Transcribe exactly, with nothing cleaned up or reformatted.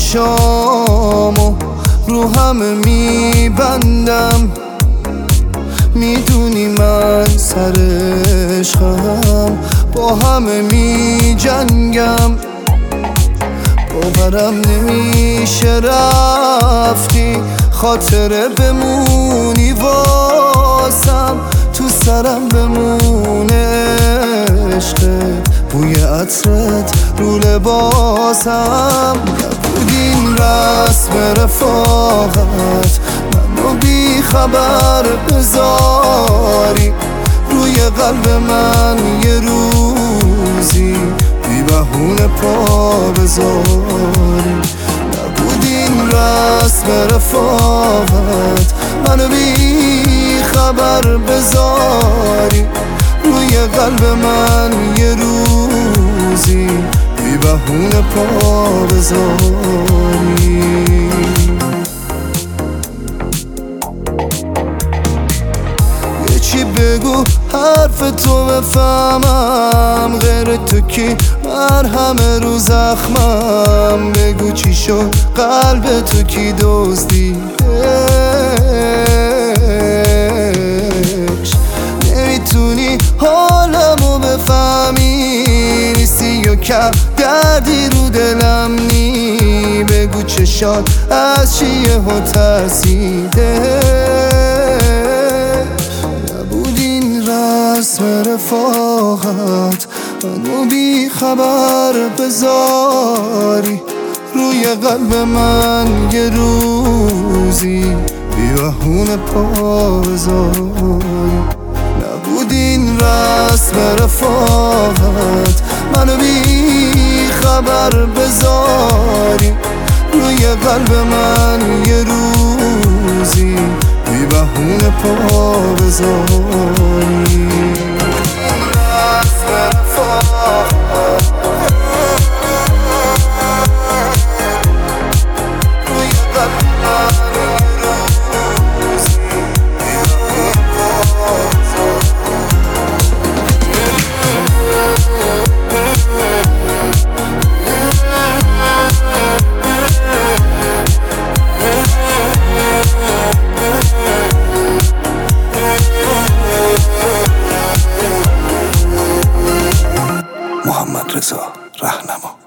چشامو رو همه میبندم، میدونی من سر عشقم با همه میجنگم. باورم نمیشه رفتی، خاطره بمونی واسم، تو سرم بمونه عشقت، بوی عطرت رو لباسم. نبود این رسم رفاقت منو بی خبر بذاری، روی قلب من یه روزی بی بهونه پا بذاری. نبود این رسم رفاقت منو بی خبر بذاری، روی قلب من یه روزی بی بهونه پا بذاری. یه چی بگو حرف تو بفهمم، غیر تو کی مرهم رو زخمم. بگو چی شد قلب تو کی دزدیدش، نمیتونی حالمو بفهمی، نیستی یا کم دردی رو دلم نی. بگو چشات از چیه ها ترسیده، نبود این رسم رفاقت منو بی خبر بذاری، روی قلب من یه روزی بی بهونه پا بذاری. نبود این رسم رفاقت منو بی خبر بذاری، روی قلب من یه روزی بی بهونه پا بذاری. محمد رضا رهنما.